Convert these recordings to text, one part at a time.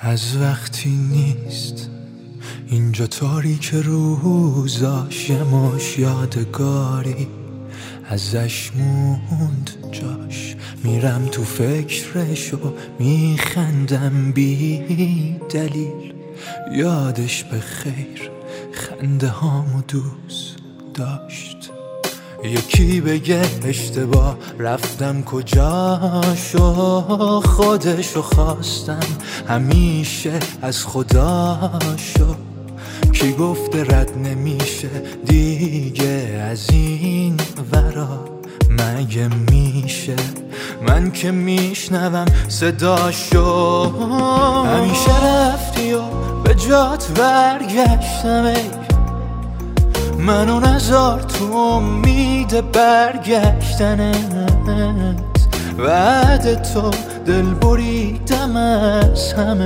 از وقتی نیست اینجا تاریک روزاش، یه مش یادگاری ازش موند جاش. میرم تو فکرش و میخندم بی دلیل، یادش به خیر خنده هامو دوست داشت. یکی بگه اشتباه رفتم کجاشو، خودشو خواستم همیشه از خداشو. کی گفته رد نمیشه دیگه از این ورا، مگه میشه؟ من که میشنوم صداشو. همیشه رفتی و به جات برگشتم، ای منو نذار تو امید برگشتنت. بعد تو دل بریدم از همه،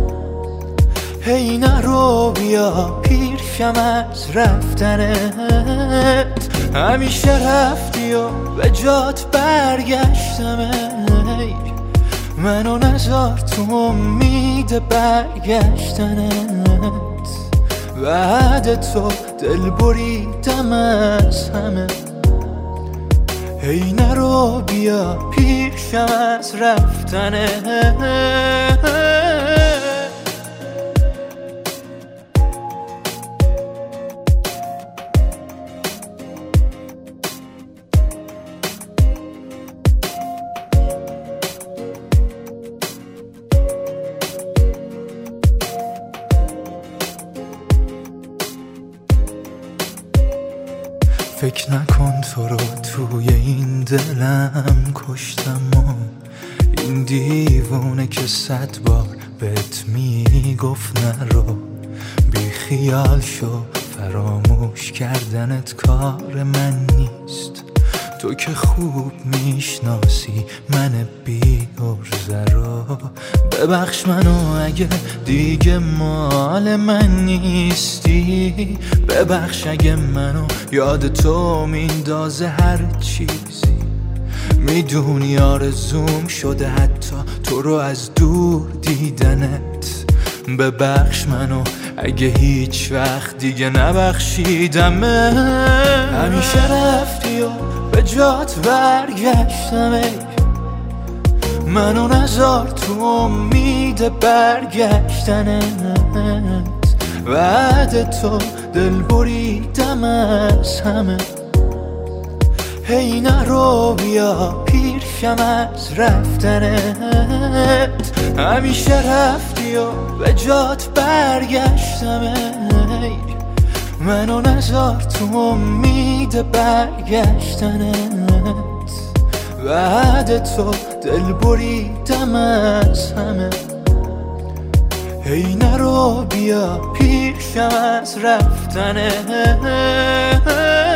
هی نرو بیا پیرشم از رفتنت. همیشه رفتی و به جات برگشتم، ای منو نذار تو امید برگشتنت. بعد تو دل بریدم از همه، هی نرو بیا پیشم از رفتنت. فکر نکن تو رو توی این دلم کشتم و این دیوونه که 100 بار بهت میگفت نرو. بی خیال شو، فراموش کردنت کار من نیست. تو که خوب میشناسی من بی عرضه رو. ببخش منو اگه دیگه مال من نیستی، ببخش اگه منو یاد تو میندازه هر چیزی. میدونی آرزوم شده حتی تو رو از دور دیدنت. ببخش منو اگه هیچ وقت دیگه نبخشیدم. همیشه رفتی و به جات برگشتم، ای منو نذار تو امید برگشتنت. بعد تو دل بریدم از همه، هی نرو بیا پیرشم از رفتنت. همیشه رفتی و به جات برگشتم، ای منو نذار تو امید برگشتنت. بعد تو دل بریدم از همه، هی نرو بیا پیشم از رفتنت.